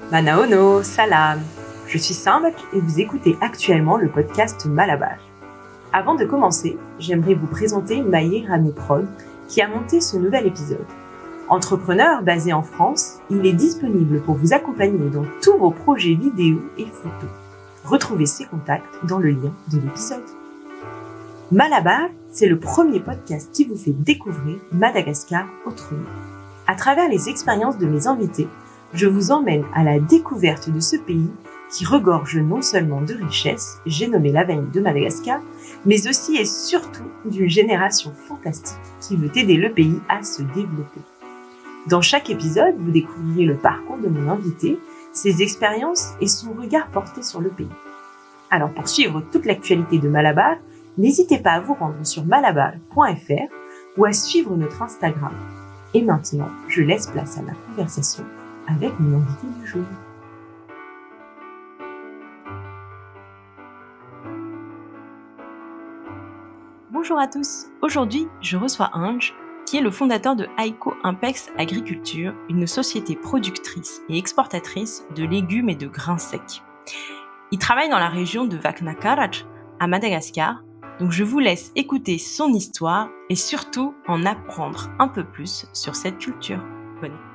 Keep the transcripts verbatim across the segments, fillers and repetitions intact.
Manaono, salam. Je suis Sambak et vous écoutez actuellement le podcast Malabar. Avant de commencer, j'aimerais vous présenter Maïr Ramiprod qui a monté ce nouvel épisode. Entrepreneur basé en France, il est disponible pour vous accompagner dans tous vos projets vidéo et photos. Retrouvez ses contacts dans le lien de l'épisode. Malabar, c'est le premier podcast qui vous fait découvrir Madagascar autrement. À travers les expériences de mes invités, je vous emmène à la découverte de ce pays qui regorge non seulement de richesses, j'ai nommé la vanille de Madagascar, mais aussi et surtout d'une génération fantastique qui veut aider le pays à se développer. Dans chaque épisode, vous découvrirez le parcours de mon invité, ses expériences et son regard porté sur le pays. Alors pour suivre toute l'actualité de Malabar, n'hésitez pas à vous rendre sur malabar point f r ou à suivre notre Instagram. Et maintenant, je laisse place à ma conversation avec mon invité du jour. Bonjour à tous. Aujourd'hui, je reçois Ange, qui est le fondateur de Aiko Impex Agriculture, une société productrice et exportatrice de légumes et de grains secs. Il travaille dans la région de Vaknakaraj, à Madagascar, donc je vous laisse écouter son histoire et surtout en apprendre un peu plus sur cette culture. Bonne écoute.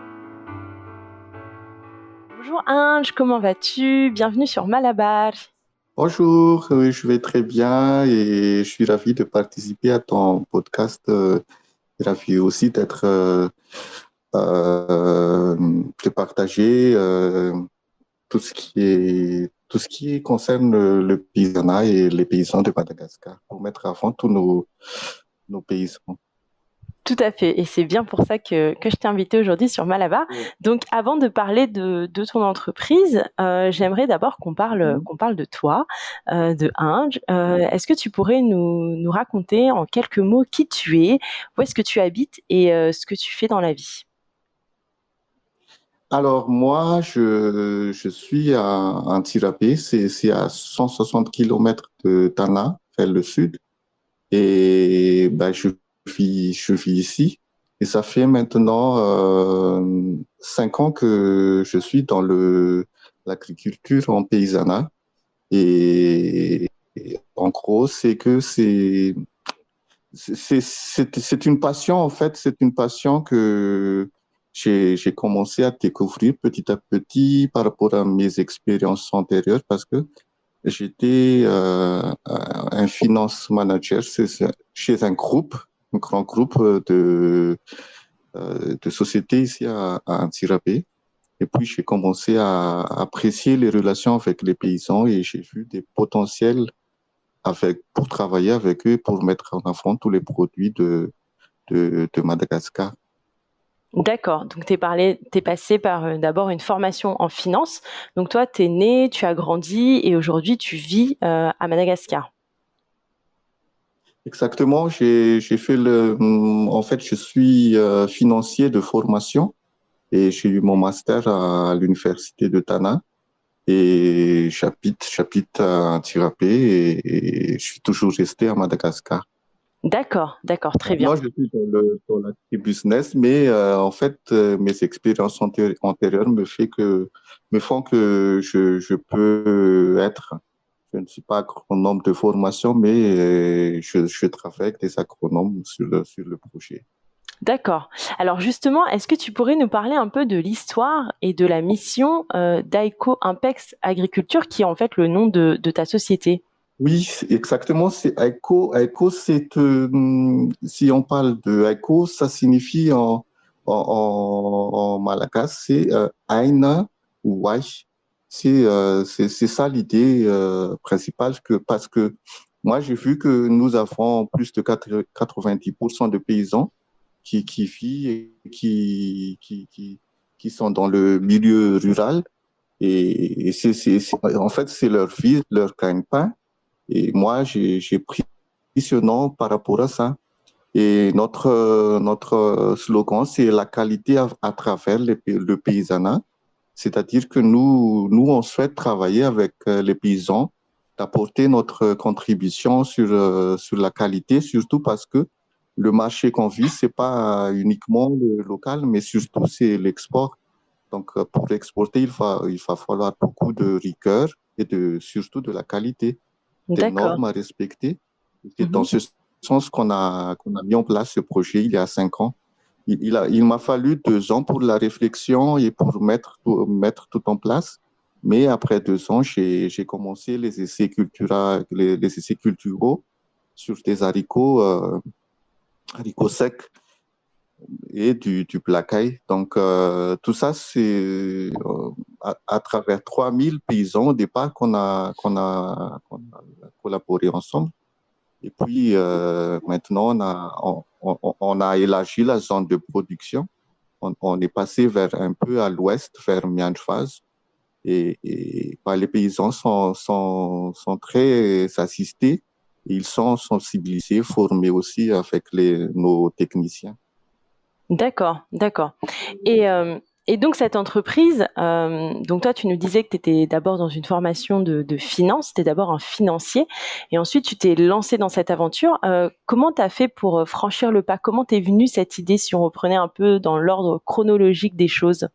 Bonjour Ange, comment vas-tu? Bienvenue sur Malabar. Bonjour, oui, je vais très bien et je suis ravi de participer à ton podcast. Euh, ravi aussi d'être, euh, euh, de partager euh, tout ce qui est, tout ce qui concerne le, le paysanat et les paysans de Madagascar pour mettre à fond tous nos, nos paysans. Tout à fait, et c'est bien pour ça que, que je t'ai invité aujourd'hui sur Malabar. Oui. Donc, avant de parler de, de ton entreprise, euh, j'aimerais d'abord qu'on parle, mmh. qu'on parle de toi, euh, de Ange. Euh, est-ce que tu pourrais nous, nous raconter en quelques mots qui tu es, où est-ce que tu habites et euh, ce que tu fais dans la vie? Alors, moi, je, je suis à Antirapé, c'est, c'est à cent soixante kilomètres de Tana, vers le sud. Et ben, je vis, je vis ici. Et ça fait maintenant euh, cinq ans que je suis dans le l'agriculture en paysanat. Et, et en gros, c'est que c'est c'est c'est c'est une passion en fait. C'est une passion que j'ai j'ai commencé à découvrir petit à petit par rapport à mes expériences antérieures parce que j'étais euh, un finance manager chez un groupe, un grand groupe de, euh, de sociétés ici à, à Antsirapé. Et puis, j'ai commencé à apprécier les relations avec les paysans et j'ai vu des potentiels avec, pour travailler avec eux, pour mettre en avant tous les produits de, de, de Madagascar. D'accord, donc tu es parlé, t'es passé par euh, d'abord une formation en finance. Donc toi, tu es né, tu as grandi et aujourd'hui tu vis euh, à Madagascar. Exactement, j'ai j'ai fait le en fait je suis euh, financier de formation et j'ai eu mon master à l'université de Tana et j'habite j'habite à Antirapé et, et je suis toujours resté à Madagascar. D'accord, d'accord, très bien. Moi, je suis dans le dans l'agribusiness, mais euh, en fait, euh, mes expériences antéri- antérieures me fait que me font que je je peux être. Je ne suis pas agronome de formation, mais euh, je je travaille avec des agronomes sur le sur le projet. D'accord. Alors justement, est-ce que tu pourrais nous parler un peu de l'histoire et de la mission euh, d'Aiko Impex Agriculture, qui est en fait le nom de, de ta société? Oui, exactement. C'est Aiko. Aiko, c'est euh, si on parle de Aiko, ça signifie en en, en, en malagasy, c'est euh, Aina ou Wai. C'est euh, c'est c'est ça l'idée euh, principale que parce que moi j'ai vu que nous avons plus de quatre-vingt-dix pour cent de paysans qui qui vivent et qui qui qui qui sont dans le milieu rural et, et c'est c'est c'est- en fait c'est leur vie, leur gagne-pain. Et moi, j'ai, j'ai pris ce nom par rapport à ça. Et notre, euh, notre slogan, c'est la qualité à, à travers les, le paysanat. C'est-à-dire que nous, nous, on souhaite travailler avec euh, les paysans, d'apporter notre contribution sur, euh, sur la qualité, surtout parce que le marché qu'on vit, c'est pas uniquement le local, mais surtout c'est l'export. Donc, euh, pour exporter, il va, il va falloir beaucoup de rigueur et de, surtout de la qualité, des D'accord. normes à respecter. C'est dans Mhm. ce sens qu'on a, qu'on a mis en place ce projet il y a cinq ans. Il, il, a, il m'a fallu deux ans pour la réflexion et pour mettre tout, mettre tout en place. Mais après deux ans, j'ai, j'ai commencé les essais, cultura, les, les essais culturaux sur des haricots, euh, haricots secs et du, du placaille. Donc, euh, tout ça, c'est euh, à, à travers trois mille paysans au départ qu'on a, qu'on a, qu'on a collaboré ensemble. Et puis, euh, maintenant, on a, on, on, on a élargi la zone de production. On, on est passé vers un peu à l'ouest, vers Mianfaz. Et, et bah, les paysans sont, sont, sont très assistés. Ils sont sensibilisés, formés aussi avec les, nos techniciens. D'accord, d'accord. Et, euh, et donc cette entreprise, euh, donc toi tu nous disais que tu étais d'abord dans une formation de, de finance, tu es d'abord un financier, et ensuite tu t'es lancé dans cette aventure. Euh, comment tu as fait pour franchir le pas? Comment t'es venue cette idée, si on reprenait un peu dans l'ordre chronologique des choses?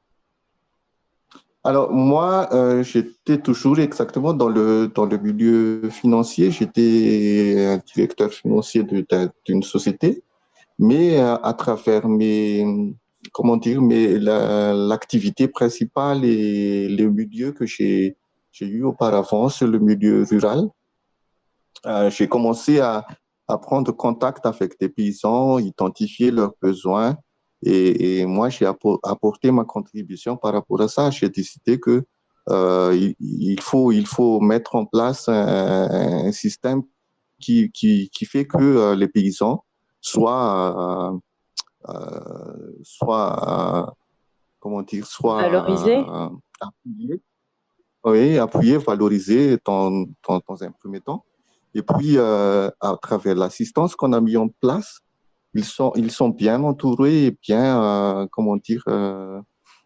Alors moi, euh, j'étais toujours exactement dans le dans le milieu financier. J'étais un directeur financier de- d'un- d'une société, mais euh, à travers mes comment dire, mes la- l'activité principale et le milieu que j'ai j'ai eu auparavant, c'est le milieu rural. Euh, j'ai commencé à, à prendre contact avec des paysans, identifier leurs besoins. Et, et moi, j'ai apporté ma contribution par rapport à ça. J'ai décidé que euh, il, il faut il faut mettre en place un, un système qui, qui, qui fait que euh, les paysans soient euh, euh, soient euh, comment dire Valoriser? soient euh, appuyés, oui, appuyés, valorisés dans, dans, dans un premier temps. Et puis, euh, à travers l'assistance qu'on a mis en place, ils sont, ils sont bien entourés et bien, euh, comment dire, euh,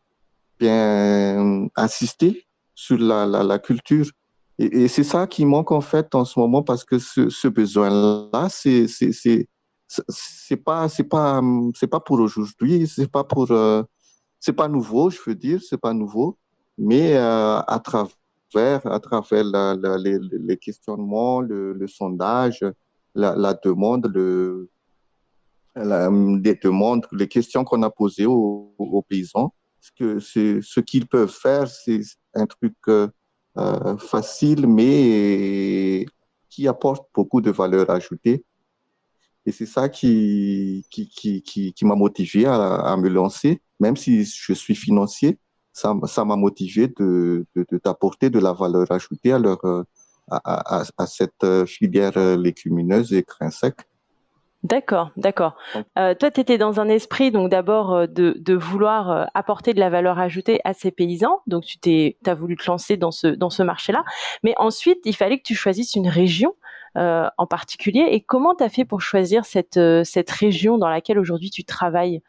bien assistés sur la, la, la culture. Et, et c'est ça qui manque en fait en ce moment parce que ce, ce besoin-là, c'est, c'est, c'est, c'est pas, c'est pas, c'est pas pour aujourd'hui, c'est pas pour, euh, c'est pas nouveau, je veux dire, c'est pas nouveau, mais euh, à travers, à travers la, la, les, les questionnements, le, le sondage, la, la demande, le, la, les demandes, les questions qu'on a posées aux, aux paysans, ce que c'est, ce qu'ils peuvent faire, c'est un truc euh, euh, facile, mais qui apporte beaucoup de valeur ajoutée. Et c'est ça qui, qui, qui, qui, qui m'a motivé à, à me lancer, même si je suis financier, ça, ça m'a motivé de, de, de, d'apporter de la valeur ajoutée à, leur, euh, à, à, à cette filière légumineuse et grains secs. D'accord, d'accord. Euh, toi, tu étais dans un esprit, donc d'abord euh, de, de vouloir euh, apporter de la valeur ajoutée à ces paysans. Donc, tu t'es, t'as voulu te lancer dans ce, dans ce marché-là. Mais ensuite, il fallait que tu choisisses une région euh, en particulier. Et comment tu as fait pour choisir cette, euh, cette région dans laquelle aujourd'hui tu travailles?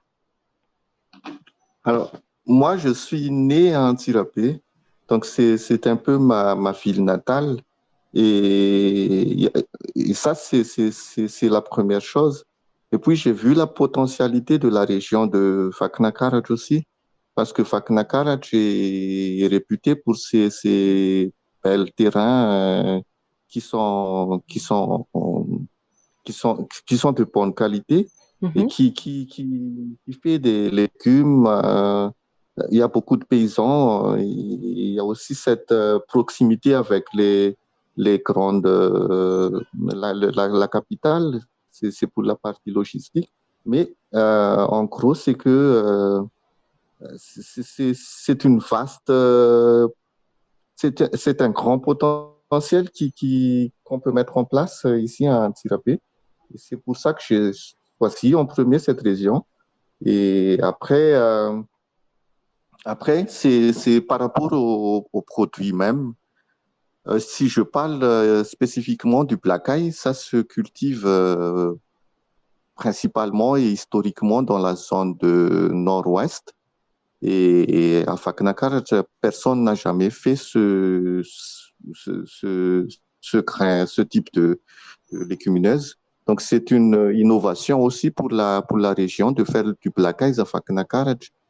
Alors, moi, je suis né à Antirapé, donc c'est, c'est un peu ma, ma ville natale. Et, et ça, c'est, c'est, c'est, c'est la première chose. Et puis, j'ai vu la potentialité de la région de Fakna-Karaj aussi, parce que Fakna-Karaj est, est réputé pour ses, ses belles terrains euh, qui sont, qui sont, qui sont, qui sont de bonne qualité et Mhm. qui, qui, qui, qui fait des légumes. Euh, il y a beaucoup de paysans. euh, Il y a aussi cette euh, proximité avec les, les grandes, euh, la, la, la capitale. C'est, c'est pour la partie logistique. Mais euh, en gros, c'est que euh, c'est, c'est, c'est une vaste, euh, c'est, c'est un grand potentiel qui, qui, qu'on peut mettre en place euh, ici à Antirapé. Et c'est pour ça que j'ai choisi en premier cette région. Et après, euh, après c'est, c'est par rapport aux au produits même. Euh, si je parle euh, spécifiquement du placaille, ça se cultive euh, principalement et historiquement dans la zone de nord-ouest. Et, et à Faknakar, personne n'a jamais fait ce, ce, ce, ce grain, ce type de, de légumineuse. Donc, c'est une innovation aussi pour la, pour la région de faire du placaïs à Faknakar.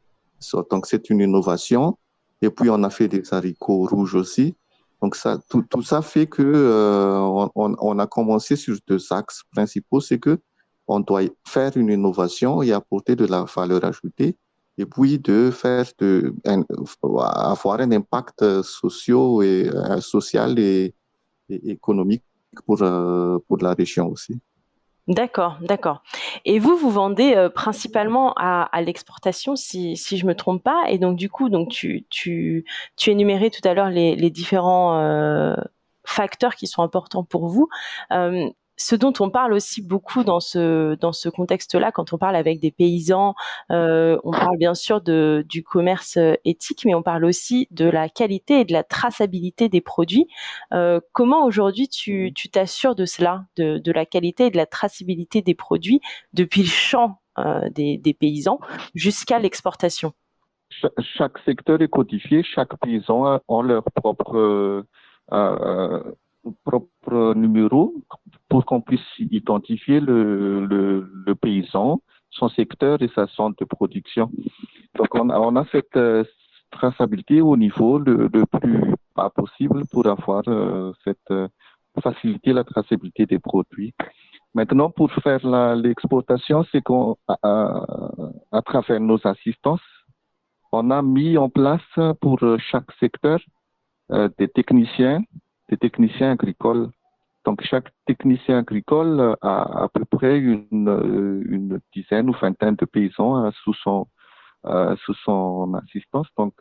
Donc, c'est une innovation. Et puis, on a fait des haricots rouges aussi. Donc, ça, tout, tout ça fait que euh, on, on a commencé sur deux axes principaux. C'est que on doit faire une innovation et apporter de la valeur ajoutée. Et puis, de faire de, un, avoir un impact social et, euh, social et, et économique pour, euh, pour la région aussi. D'accord, d'accord. Et vous, vous vendez euh, principalement à, à l'exportation, si, si je me trompe pas. Et donc, du coup, donc tu, tu, tu énumérais tout à l'heure les, les différents euh, facteurs qui sont importants pour vous. Euh, ce dont on parle aussi beaucoup dans ce dans ce contexte-là, quand on parle avec des paysans, euh, on parle bien sûr de du commerce éthique, mais on parle aussi de la qualité et de la traçabilité des produits. Euh, comment aujourd'hui tu tu t'assures de cela, de de la qualité et de la traçabilité des produits depuis le champ euh, des des paysans jusqu'à l'exportation? Cha- Chaque secteur est codifié, chaque paysan a ont leur propre euh, euh, propre numéro pour qu'on puisse identifier le, le, le paysan, son secteur et sa zone de production. Donc on a, on a cette euh, traçabilité au niveau le, le plus bas possible pour avoir euh, cette euh, faciliter la traçabilité des produits. Maintenant, pour faire la- l'exportation, c'est qu'on à, à, à travers nos assistances, on a mis en place pour chaque secteur euh, des techniciens, des techniciens agricoles. Donc, chaque technicien agricole a à peu près une, euh, une dizaine ou vingtaine de paysans euh, sous son, euh, sous son assistance. Donc,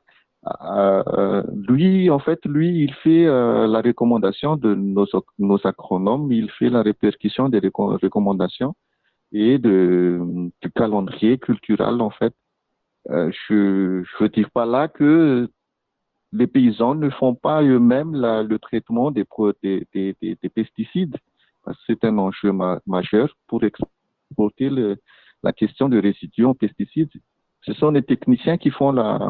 euh, lui, en fait, lui, il fait euh, la recommandation de nos, nos agronomes, il fait la répercussion des réco- recommandations et de, du calendrier culturel, en fait. Euh, je je veux dire par là que les paysans ne font pas eux-mêmes la- le traitement des, pro- des, des, des, des pesticides. Parce que c'est un enjeu ma- majeur pour exporter le, la question de résidus en pesticides. Ce sont les techniciens qui font la,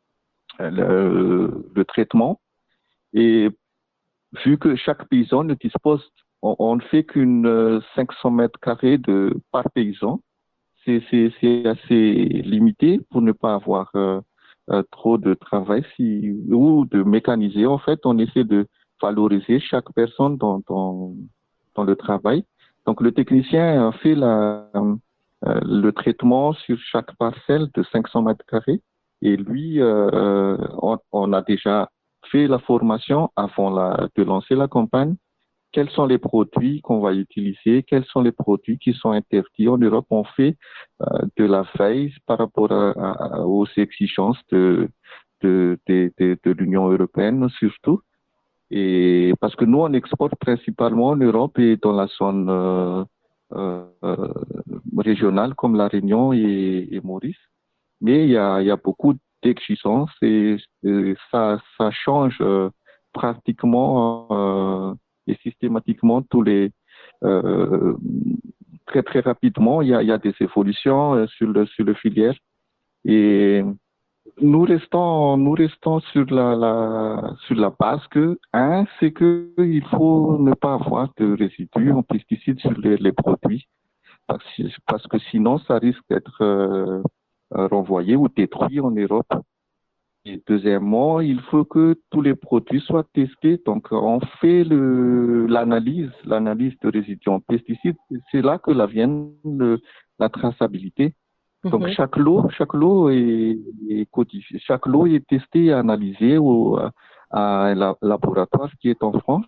le, le traitement. Et vu que chaque paysan ne dispose, on, on ne fait qu'une euh, cinq cents mètres carrés de par paysan, c'est c'est c'est assez limité pour ne pas avoir euh, euh, trop de travail si ou de mécaniser. En fait, on essaie de valoriser chaque personne dans dans dans le travail. Donc le technicien fait la euh, le traitement sur chaque parcelle de cinq cents mètres carrés et lui euh, on, on a déjà fait la formation avant la, de lancer la campagne. Quels sont les produits qu'on va utiliser, quels sont les produits qui sont interdits. En Europe, on fait euh, de la veille par rapport à, à, aux exigences de, de, de, de, de l'Union européenne surtout. Et parce que nous, on exporte principalement en Europe et dans la zone euh, euh, régionale comme La Réunion et, et Maurice. Mais il y a, il y a beaucoup d'exigences et, et ça, ça change euh, pratiquement euh, et systématiquement tous les euh, très très rapidement. Il y a, il y a des évolutions euh, sur le sur le filière et nous restons nous restons sur la, la sur la base que un c'est que il faut ne pas avoir de résidus en pesticides sur les, les produits parce, parce que sinon ça risque d'être euh, renvoyé ou détruit en Europe. Et deuxièmement, il faut que tous les produits soient testés. Donc, on fait le, l'analyse, l'analyse de résidus en pesticides. C'est là que la vient le, la traçabilité. Donc, Mhm. chaque lot, chaque lot est, est codifié, chaque lot est testé et analysé au, à un la- laboratoire qui est en France.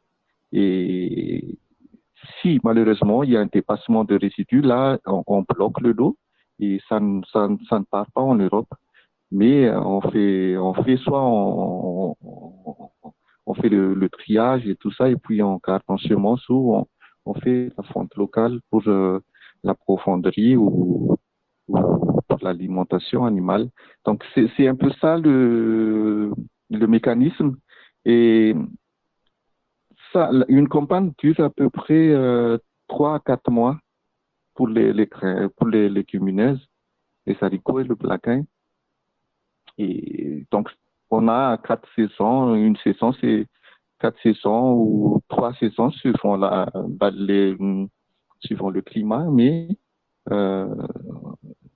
Et si malheureusement il y a un dépassement de résidus, là, on, on bloque le lot et ça, ne- ça, ne- ça ne part pas en Europe. Mais euh, on fait, on fait soit on, on, on fait le, le triage et tout ça, et puis on garde en semence ou on, on fait la fonte locale pour euh, la profonderie ou, ou pour l'alimentation animale. Donc c'est, c'est un peu ça le, le mécanisme. Et ça, une campagne dure à peu près euh, trois à quatre mois pour les, les grains, pour les légumineuses, les haricots et le blacin. Et donc, on a quatre saisons. Une saison, c'est quatre saisons ou trois saisons suivant la, la- les, suivant le climat. Mais euh, tout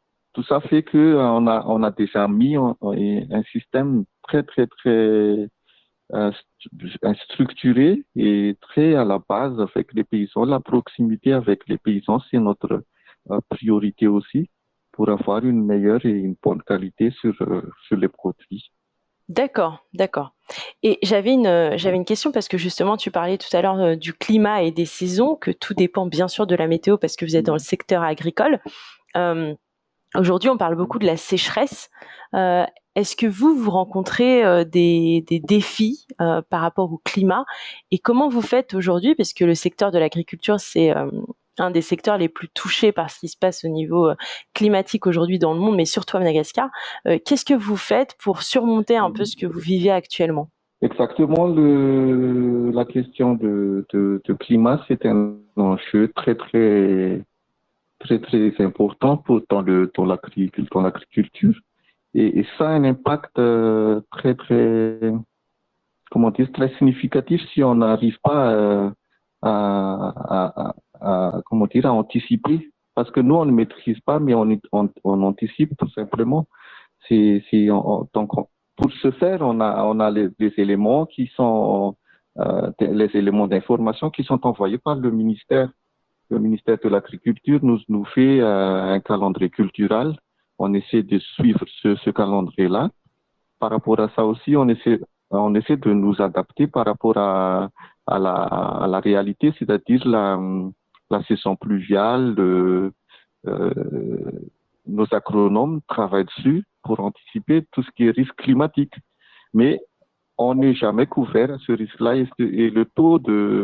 ça fait que on a, on a déjà mis un, un système très, très, très euh, structuré et très à la base avec les paysans. La proximité avec les paysans, c'est notre euh, priorité aussi pour avoir une meilleure et une bonne qualité sur, euh, sur les produits. D'accord, d'accord. Et j'avais une, j'avais une question parce que justement, tu parlais tout à l'heure euh, du climat et des saisons, que tout dépend bien sûr de la météo parce que vous êtes dans le secteur agricole. Euh, aujourd'hui, on parle beaucoup de la sécheresse. Euh, est-ce que vous, vous rencontrez euh, des, des défis euh, par rapport au climat et comment vous faites aujourd'hui? Parce que le secteur de l'agriculture, c'est euh, un des secteurs les plus touchés par ce qui se passe au niveau euh, climatique aujourd'hui dans le monde, mais surtout à Madagascar. Euh, qu'est-ce que vous faites pour surmonter un peu ce que vous vivez actuellement? Exactement, le, la question de, de, de climat, c'est un enjeu très, très, très, très important pour, dans, le, dans, l'agriculture, dans l'agriculture. Et, et ça a un impact euh, très, très, comment dire, très significatif si on n'arrive pas euh, à, à, à, à, comment dire, à anticiper. Parce que nous, on ne maîtrise pas, mais on, on, on anticipe tout simplement. C'est, c'est, on, donc, on, pour ce faire, on a, on a les, les éléments qui sont, euh, les éléments d'information qui sont envoyés par le ministère. Le ministère de l'Agriculture nous, nous fait euh, un calendrier culturel. On essaie de suivre ce, ce calendrier-là. Par rapport à ça aussi, on essaie, on essaie de nous adapter par rapport à, à, la, à la réalité, c'est-à-dire la, la saison pluviale. Le, euh, nos agronomes travaillent dessus pour anticiper tout ce qui est risque climatique. Mais on n'est jamais couvert à ce risque-là et, et le taux de,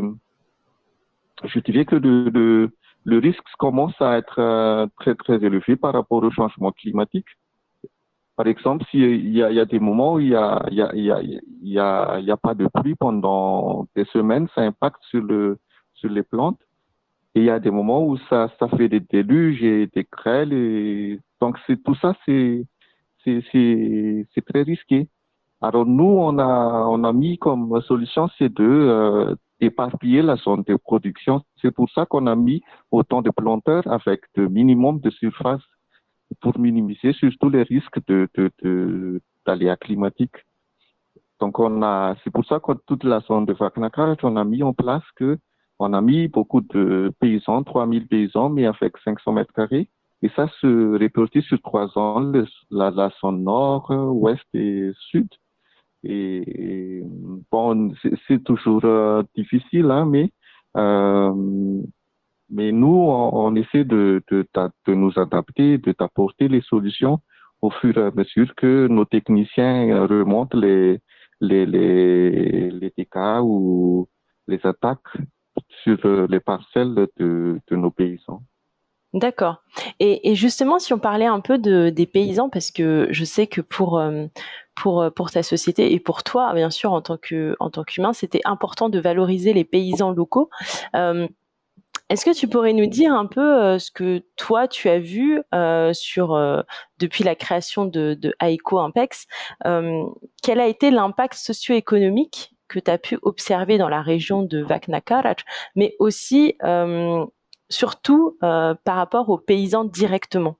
je dirais que le, le, le risque commence à être euh, très très élevé par rapport au changement climatique. Par exemple, s'il y a, il y a des moments où il y a, il y a, il y a, il y a, il y a pas de pluie pendant des semaines, ça impacte sur le, sur les plantes. Et il y a des moments où ça, ça fait des déluges et des grêles et donc c'est tout ça, c'est, c'est, c'est, c'est très risqué. Alors nous, on a, on a mis comme solution c'est de euh, d'éparpiller la zone de production. C'est pour ça qu'on a mis autant de planteurs avec le minimum de surface pour minimiser surtout les risques de, de, de d'aléas climatiques. Donc on a, c'est pour ça que toute la zone de Vaknakara, on a mis en place que on a mis beaucoup de paysans, trois mille paysans, mais avec cinq cents mètres carrés. Et ça se répartit sur trois zones, le, la, la zone nord, ouest et sud. Et, et bon, c'est, c'est toujours euh, difficile, hein, mais euh, mais nous, on, on essaie de, de, de nous adapter, de t'apporter les solutions au fur et à mesure que nos techniciens remontent les les les, les dégâts ou les attaques sur les parcelles de, de nos paysans. D'accord. Et, et justement, si on parlait un peu de, des paysans, parce que je sais que pour, pour, pour ta société et pour toi, bien sûr, en tant que, en tant qu'humain, c'était important de valoriser les paysans locaux. Euh, est-ce que tu pourrais nous dire un peu euh, ce que toi, tu as vu euh, sur, euh, depuis la création de, de Aiko Impex, euh, quel a été l'impact socio-économique que tu as pu observer dans la région de Vaknakara, mais aussi... Euh, surtout euh, par rapport aux paysans directement?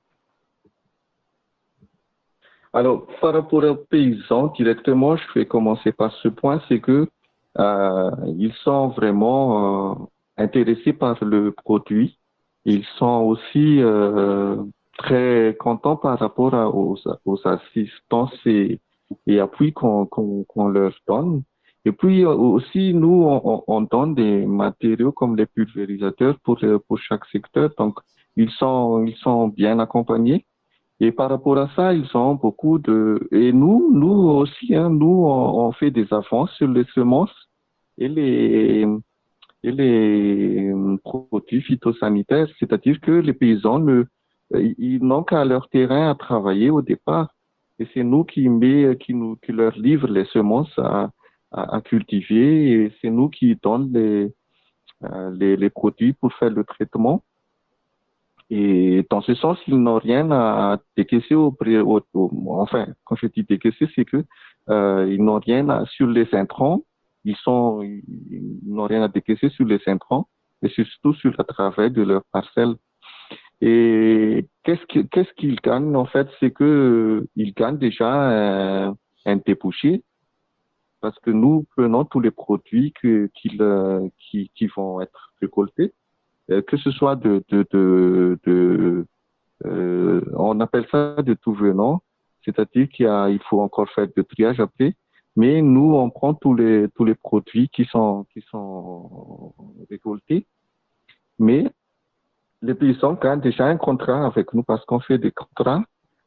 Alors, par rapport aux paysans directement, je vais commencer par ce point, c'est que euh, ils sont vraiment euh, intéressés par le produit. Ils sont aussi euh, très contents par rapport à, aux, aux assistances et, et appuis qu'on, qu'on, qu'on leur donne. Et puis aussi, nous, on, on donne des matériaux comme les pulvérisateurs pour, pour chaque secteur. Donc, ils sont, ils sont bien accompagnés. Et par rapport à ça, ils ont beaucoup de... Et nous, nous aussi, hein, nous, on, on fait des avances sur les semences et les, et les produits phytosanitaires. C'est-à-dire que les paysans, ne, ils n'ont qu'à leur terrain à travailler au départ. Et c'est nous qui, met, qui, nous, qui leur livrent les semences à à cultiver et c'est nous qui donnons les, euh, les, les produits pour faire le traitement. Et dans ce sens, ils n'ont rien à décaisser au, au, au enfin, quand je dis décaisser, c'est que euh, ils n'ont rien à, sur les intrants. Ils sont, ils n'ont rien à décaisser sur les intrants, mais surtout sur le travail de leur parcelle. Et qu'est-ce que, qu'est-ce qu'ils gagnent en fait, c'est que ils gagnent déjà un, un débouché parce que nous prenons tous les produits que, qu'ils, euh, qui, qui vont être récoltés, euh, que ce soit de, de, de, de euh, on appelle ça de tout venant, c'est-à-dire qu'il y a, il faut encore faire de triage après, mais nous on prend tous les tous les produits qui sont qui sont récoltés, mais les paysans gagnent déjà un contrat avec nous parce qu'on fait des contrats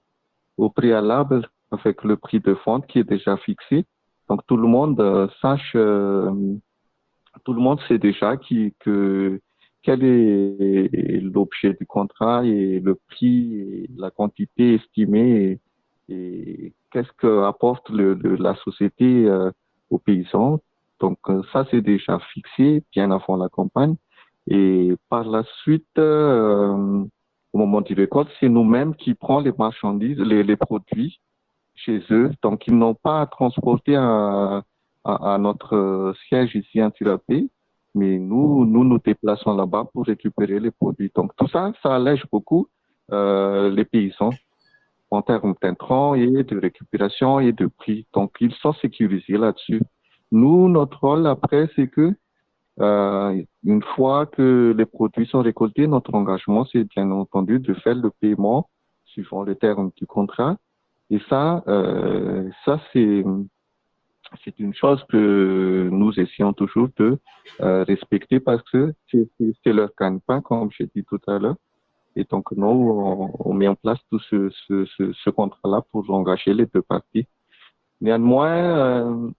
au préalable avec le prix de vente qui est déjà fixé. Donc tout le monde euh, sache, euh, tout le monde sait déjà qui, que quel est l'objet du contrat et le prix et la quantité estimée et, et qu'est-ce que apporte le, le, la société euh, aux paysans. Donc euh, ça c'est déjà fixé bien avant la campagne. Et par la suite, euh, au moment du récolte, c'est nous-mêmes qui prenons les marchandises, les, les produits chez eux. Donc, ils n'ont pas à transporter à, à, à notre siège ici en Tirapé, mais nous, nous nous déplaçons là-bas pour récupérer les produits. Donc, tout ça, ça allège beaucoup euh, les paysans en termes d'intrants et de récupération et de prix. Donc, ils sont sécurisés là-dessus. Nous, notre rôle après, c'est que Euh, une fois que les produits sont récoltés, notre engagement, c'est bien entendu de faire le paiement suivant les termes du contrat. Et ça, euh, ça c'est c'est une chose que nous essayons toujours de euh, respecter parce que c'est c'est leur gagne-pain, comme j'ai dit tout à l'heure. Et donc nous, on, on met en place tout ce ce ce, ce contrat-là pour engager les deux parties. Néanmoins, euh,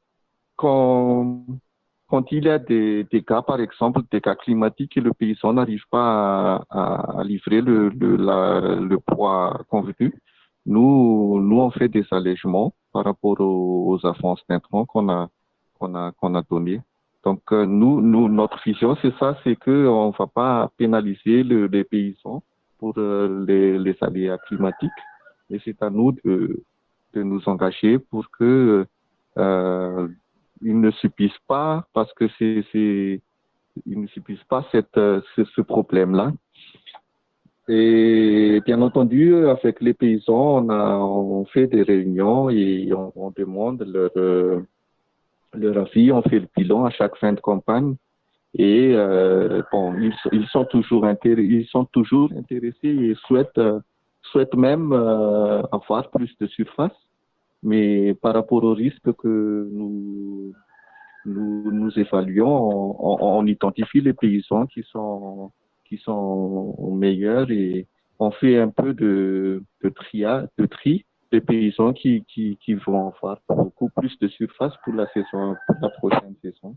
quand Quand il y a des, des cas, par exemple, des cas climatiques et le paysan n'arrive pas à, à livrer le, le, la, le poids convenu, nous, nous, on fait des allègements par rapport aux, aux avances d'intrants qu'on a, qu'on a, qu'on a donné. Donc, euh, nous, nous, notre vision, c'est ça, c'est que on va pas pénaliser le, les paysans pour euh, les, les aléas climatiques. Et c'est à nous de, de nous engager pour que, euh, ils ne subissent pas parce que c'est c'est ils ne subissent pas cette ce, ce problème-là. Et bien entendu, avec les paysans, on a on fait des réunions et on, on demande leur leur avis, on fait le bilan à chaque fin de campagne. Et euh, bon, ils, ils sont toujours intéressés, ils sont toujours intéressés et souhaitent souhaitent même euh, avoir plus de surface. Mais par rapport au risque que nous nous, nous évaluons, on, on, on identifie les paysans qui sont qui sont meilleurs et on fait un peu de de tria, de tri des paysans qui qui qui vont avoir beaucoup plus de surface pour la saison pour la prochaine saison.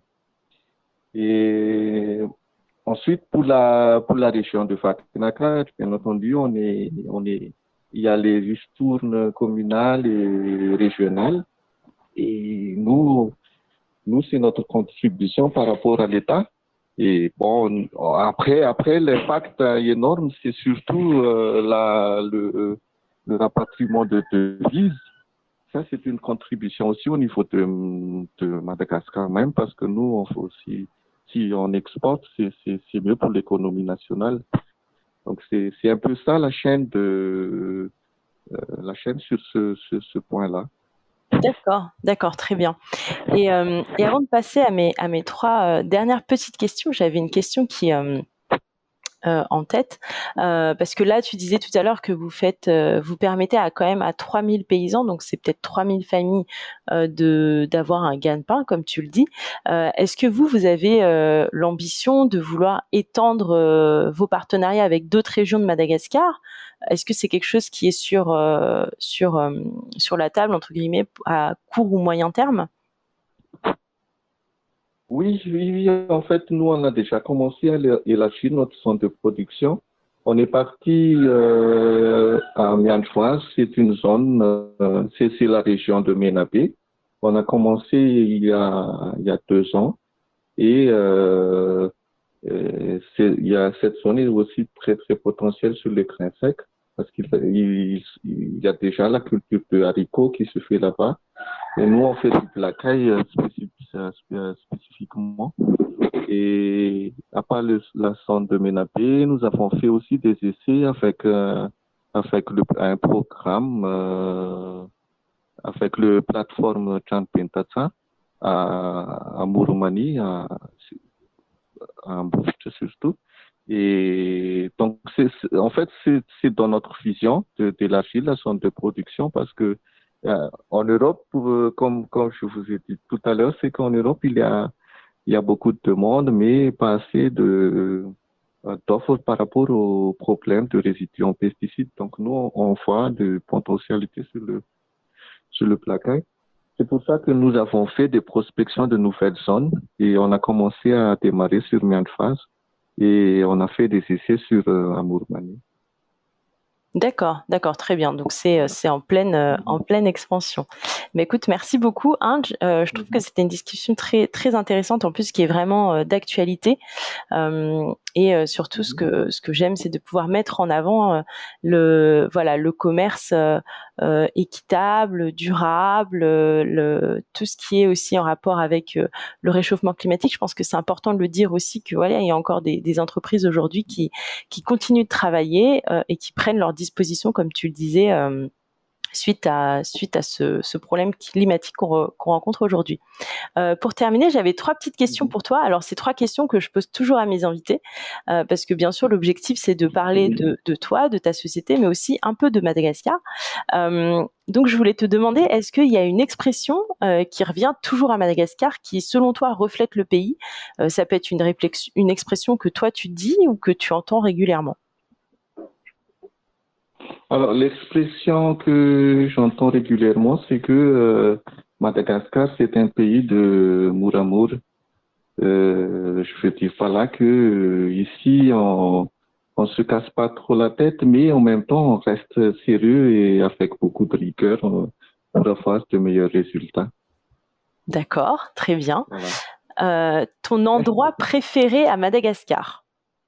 Et ensuite pour la pour la région de Fakrinakat, bien entendu, on est on est il y a les ristournes communales et régionales. Et nous, nous, c'est notre contribution par rapport à l'État. Et bon, après, après l'impact énorme, c'est surtout euh, la, le, le rapatriement de devises. Ça, c'est une contribution aussi au niveau de, de Madagascar même, parce que nous, on fait aussi, si on exporte, c'est, c'est, c'est mieux pour l'économie nationale. Donc c'est c'est un peu ça la chaîne de euh, la chaîne sur ce ce, ce point-là. D'accord, d'accord, très bien. Et euh, et avant de passer à mes à mes trois euh, dernières petites questions, j'avais une question qui euh, Euh, en tête, euh, parce que là tu disais tout à l'heure que vous faites, euh, vous permettez à quand même à trois mille paysans, donc c'est peut-être trois mille familles euh, de d'avoir un gagne-pain comme tu le dis. Euh, est-ce que vous vous avez euh, l'ambition de vouloir étendre euh, vos partenariats avec d'autres régions de Madagascar? Est-ce que c'est quelque chose qui est sur euh, sur euh, sur la table entre guillemets à court ou moyen terme? Oui, oui, oui. En fait, nous, on a déjà commencé à élargir notre centre de production. On est parti euh, à Mianchoise, c'est une zone, euh, c'est, c'est la région de Ménabé. On a commencé il y a, il y a deux ans. Et euh, euh, c'est, il y a cette zone est aussi très, très potentielle sur les grains secs parce qu'il il, il y a déjà la culture de haricots qui se fait là-bas. Et nous, on fait du placaille spécifiquement. et à part le, la sonde de Menapé, nous avons fait aussi des essais avec, euh, avec le, un programme, euh, avec le plateforme Chanpentata à, à Mouromanie, à, à Mbouft surtout. Et donc, c'est, c'est, en fait, c'est, c'est dans notre vision de, d'élargir la zone de production parce que euh, en Europe, pour, comme, comme je vous ai dit tout à l'heure, c'est qu'en Europe, il y a, il y a beaucoup de demandes, mais pas assez de, d'offres par rapport aux problèmes de résidus en pesticides. Donc, nous, on voit de potentialités sur le, sur le placard. C'est pour ça que nous avons fait des prospections de nouvelles zones et on a commencé à démarrer sur Mianfaz et on a fait des essais sur euh, Amourmanie. D'accord, d'accord, très bien. Donc c'est c'est en pleine euh, en pleine expansion. Mais écoute, merci beaucoup, Ange. Euh, je trouve que c'était une discussion très très intéressante, en plus qui est vraiment euh, d'actualité. Euh, et euh, surtout, ce que ce que j'aime, c'est de pouvoir mettre en avant euh, le voilà le commerce euh, euh, équitable, durable, le tout ce qui est aussi en rapport avec euh, le réchauffement climatique. Je pense que c'est important de le dire aussi que voilà, il y a encore des, des entreprises aujourd'hui qui qui continuent de travailler euh, et qui prennent leurs dispositions, comme tu le disais, euh, suite à suite à ce, ce problème climatique qu'on, re, qu'on rencontre aujourd'hui. Euh, pour terminer, j'avais trois petites questions pour toi. Alors, c'est trois questions que je pose toujours à mes invités, euh, parce que bien sûr, l'objectif, c'est de parler de, de toi, de ta société, mais aussi un peu de Madagascar. Euh, donc, je voulais te demander, est-ce qu'il y a une expression euh, qui revient toujours à Madagascar, qui, selon toi, reflète le pays? euh, Ça peut être une, réflexion, une expression que toi, tu dis ou que tu entends régulièrement. Alors, l'expression que j'entends régulièrement, c'est que euh, Madagascar, c'est un pays de Mouramour. Euh, je veux dire par là que euh, ici, on on se casse pas trop la tête, mais en même temps, on reste sérieux et avec beaucoup de rigueur on, pour avoir de meilleurs résultats. D'accord, très bien. Voilà. Euh, ton endroit préféré à Madagascar?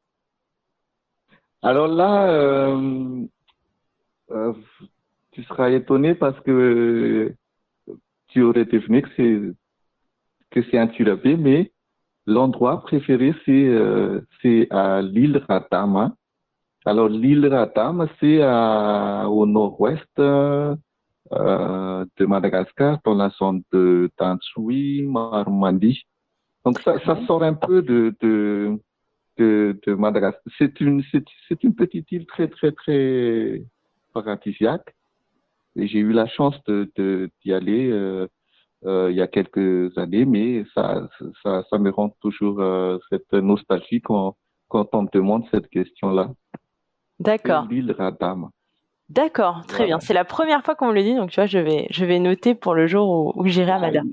Alors là, euh, euh, tu seras étonné parce que tu aurais deviné que c'est que c'est un Turabé, mais l'endroit préféré c'est euh, c'est à l'île Ratama. Alors l'île Ratama c'est à, au nord-ouest euh, de Madagascar, dans la zone de Tantsui, Marmandi. Donc ça, ça sort un peu de de de, de Madagascar. C'est une c'est c'est une petite île très très très paradisiaque. Et j'ai eu la chance de, de d'y aller euh, euh, il y a quelques années, mais ça ça ça me rend toujours euh, cette nostalgie quand quand on me demande cette question-là. D'accord. C'est l'île Radam. D'accord, très voilà. Bien. C'est la première fois qu'on me le dit, donc tu vois, je vais je vais noter pour le jour où, où j'irai à Madame.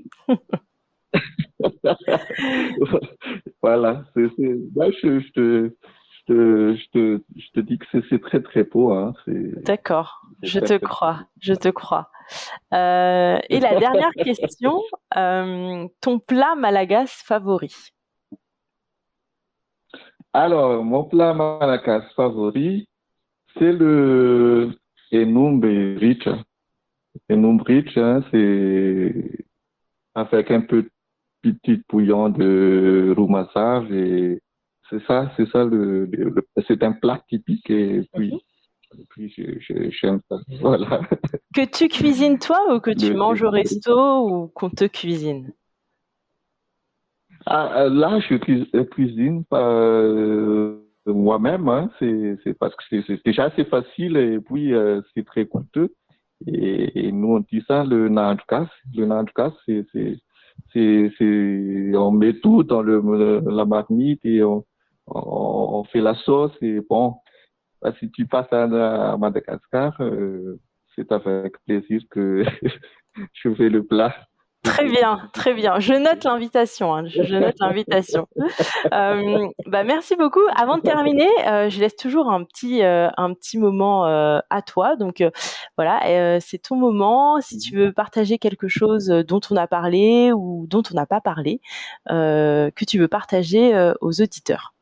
Voilà, c'est, c'est, bah, je, je, te, je, te, je, te, je te dis que c'est, c'est très très beau. Hein. C'est, D'accord, c'est je très, te très crois, beau. je te crois. Euh, et la dernière question, euh, ton plat malagasy favori? Alors, mon plat malagasy favori, c'est le enumbrich. Enumbrich, hein, c'est avec un peu de petit bouillon de roumassave et c'est ça, c'est ça le, le, le c'est un plat typique et puis, mm-hmm. et puis je, je, j'aime ça. Voilà. Que tu cuisines toi ou que tu le, manges au resto ou qu'on te cuisine? Ah, là, je cuisine pas euh, moi-même, hein. c'est, c'est parce que c'est, c'est déjà assez facile et puis euh, c'est très coûteux. Et, et nous on dit ça le nandukas. Le nandukas, c'est, c'est, c'est, c'est, on met tout dans le, la marmite et on, on, on fait la sauce et bon, bah, si tu passes à, à Madagascar, euh, c'est avec plaisir que je fais le plat. Très bien, très bien. Je note l'invitation. Hein. Je, je note l'invitation. euh, bah merci beaucoup. Avant de terminer, euh, je laisse toujours un petit euh, un petit moment euh, à toi. Donc euh, voilà, euh, c'est ton moment. Si tu veux partager quelque chose dont on a parlé ou dont on n'a pas parlé, euh, que tu veux partager euh, aux auditeurs.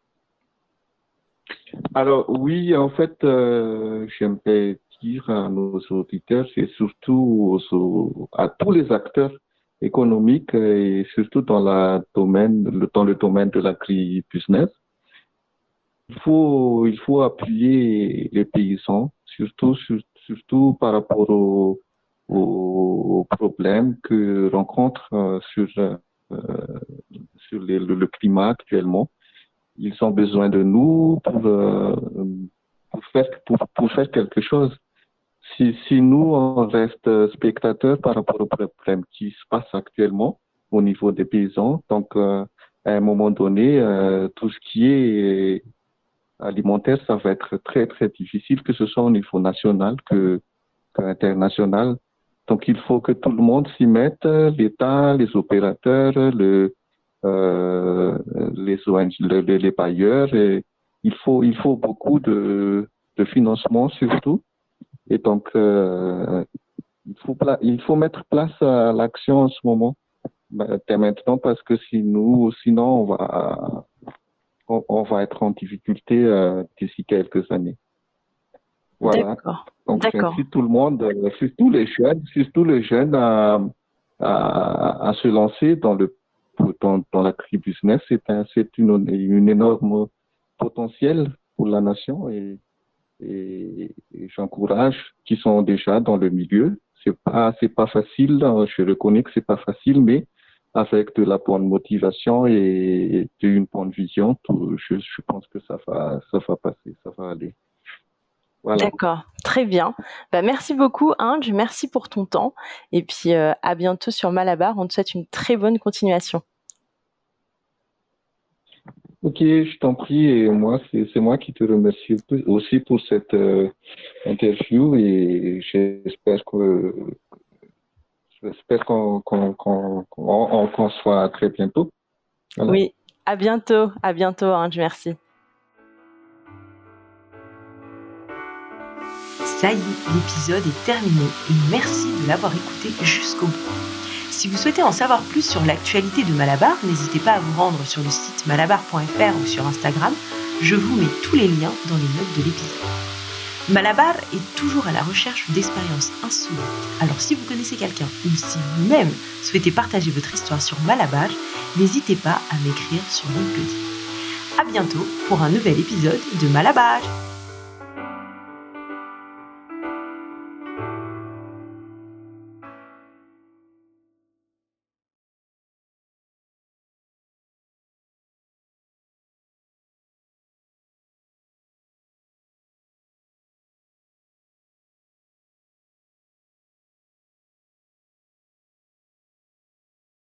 Alors oui, en fait, euh, j'aimerais dire à nos auditeurs, c'est surtout aux, à tous les acteurs économique et surtout dans, la domaine, dans le domaine de l'agribusiness. Il faut, il faut appuyer les paysans, surtout, surtout par rapport aux, aux problèmes que rencontrent sur, euh, sur les, le, le climat actuellement. Ils ont besoin de nous pour, euh, pour, faire, pour, pour faire quelque chose. Si, si nous, on reste spectateurs par rapport aux problèmes qui se passent actuellement au niveau des paysans, donc euh, à un moment donné, euh, tout ce qui est alimentaire, ça va être très, très difficile, que ce soit au niveau national que, que international. Donc, il faut que tout le monde s'y mette, l'État, les opérateurs, le, euh, les O N G, les, les bailleurs. Et il faut, il faut beaucoup de, de financement surtout. Et donc, euh, il faut, il faut mettre place à l'action en ce moment, dès maintenant, parce que sinon, sinon on va, on, on va être en difficulté euh, d'ici quelques années. Voilà. D'accord. Donc, D'accord. j'incite tout le monde, surtout les jeunes, surtout les jeunes à, à, à se lancer dans le, dans, dans l'agribusiness. C'est un, c'est une, une énorme potentiel pour la nation et, et, et j'encourage qui sont déjà dans le milieu. C'est pas, c'est pas facile. Je reconnais que c'est pas facile, mais avec de la bonne motivation et d'une bonne vision, tout, je, je pense que ça va, ça va passer, ça va aller. Voilà. D'accord, très bien. Bah, merci beaucoup, Indj, merci pour ton temps. Et puis, euh, à bientôt sur Malabar. On te souhaite une très bonne continuation. Ok, je t'en prie. Et moi, c'est, c'est moi qui te remercie aussi pour cette euh, interview. Et j'espère que j'espère qu'on, qu'on, qu'on, qu'on, qu'on soit très bientôt. Voilà. Oui, à bientôt. À bientôt, Indj, merci. Ça y est, l'épisode est terminé et merci de l'avoir écouté jusqu'au bout. Si vous souhaitez en savoir plus sur l'actualité de Malabar, n'hésitez pas à vous rendre sur le site malabar point f r ou sur Instagram. Je vous mets tous les liens dans les notes de l'épisode. Malabar est toujours à la recherche d'expériences insolites. Alors si vous connaissez quelqu'un ou si vous-même souhaitez partager votre histoire sur Malabar, n'hésitez pas à m'écrire sur LinkedIn. À bientôt pour un nouvel épisode de Malabar.